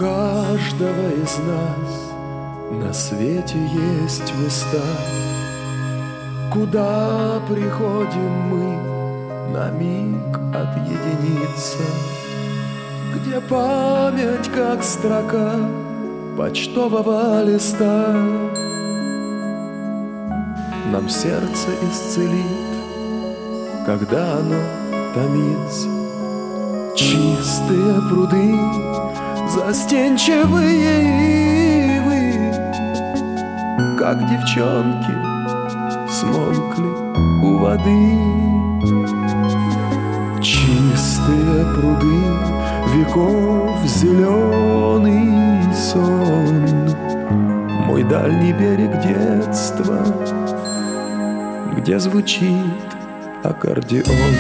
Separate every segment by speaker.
Speaker 1: каждого из нас на свете есть места, куда приходим мы на миг отъединиться, где память, как строка почтового листа, нам сердце исцелит, когда оно томится. Чистые пруды, застенчивые ивы, как девчонки, смолкли у воды. Чистые пруды, веков зеленый сон, мой дальний берег детства, где звучит аккордеон.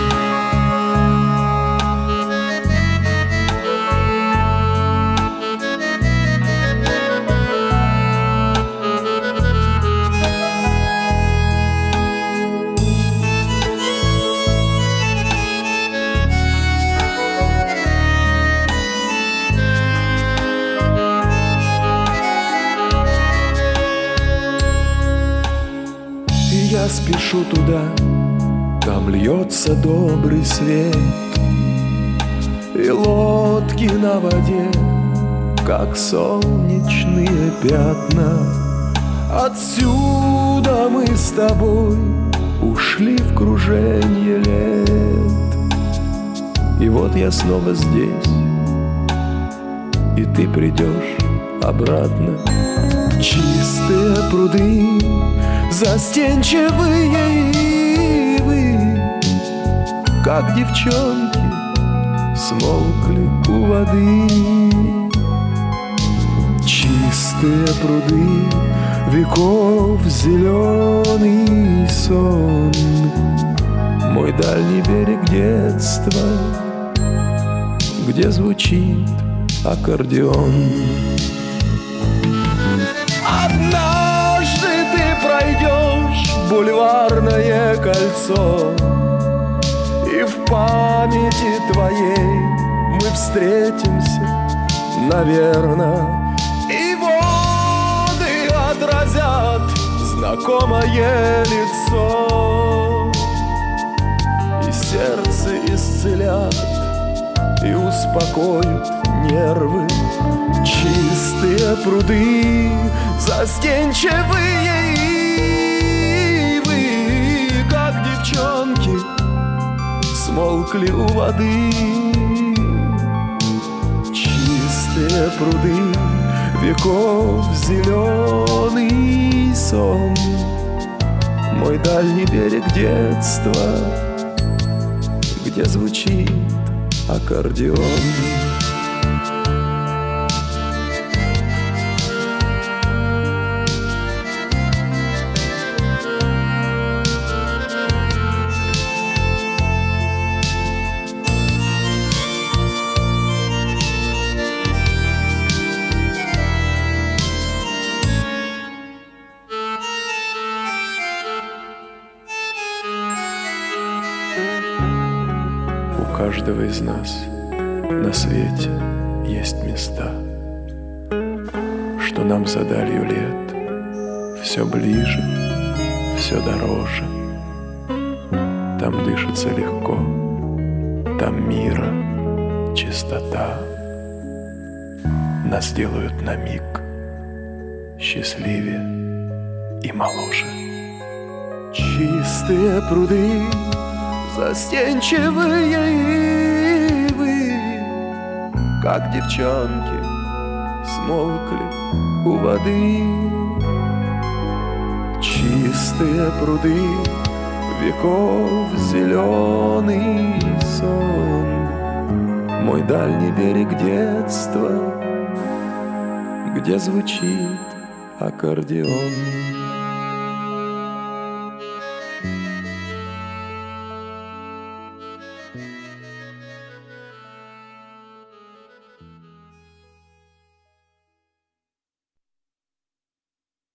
Speaker 1: Я спешу туда, там льется добрый свет, и лодки на воде, как солнечные пятна. Отсюда мы с тобой ушли в круженье лет, и вот я снова здесь, и ты придешь обратно. Чистые пруды, застенчивые ивы, как девчонки, смолкли у воды. Чистые пруды, веков зеленый сон, мой дальний берег детства, где звучит аккордеон. Однажды ты пройдешь бульварное кольцо, и в памяти твоей мы встретимся, наверно, и воды отразят знакомое лицо, и сердце исцелят, и успокоят нервы. Чистые пруды, застенчивые ивы, как девчонки, смолкли у воды. Чистые пруды, веков зеленый сон, мой дальний берег детства, где звучит аккордеон. У каждого из нас на свете есть места, что нам за далью лет все ближе, все дороже. Там дышится легко, там мира чистота. Нас делают на миг счастливее и моложе. Чистые пруды, застенчивые ивы, как девчонки, смолкли у воды. Чистые пруды, веков зеленый сон, мой дальний берег детства, где звучит аккордеон.